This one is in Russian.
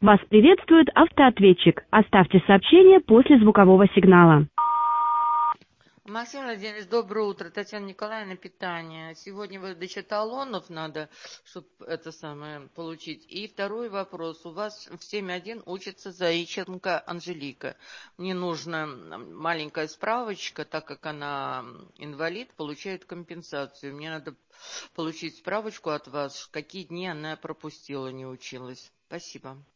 Вас приветствует автоответчик. Оставьте сообщение после звукового сигнала. Максим Владимирович, доброе утро. Татьяна Николаевна, питание. Сегодня выдача талонов надо, чтобы это самое получить. И второй вопрос. У вас в 7.1 учится Заиченко Анжелика. Мне нужна маленькая справочка, так как она инвалид, получает компенсацию. Мне надо получить справочку от вас, какие дни она пропустила, не училась. Спасибо.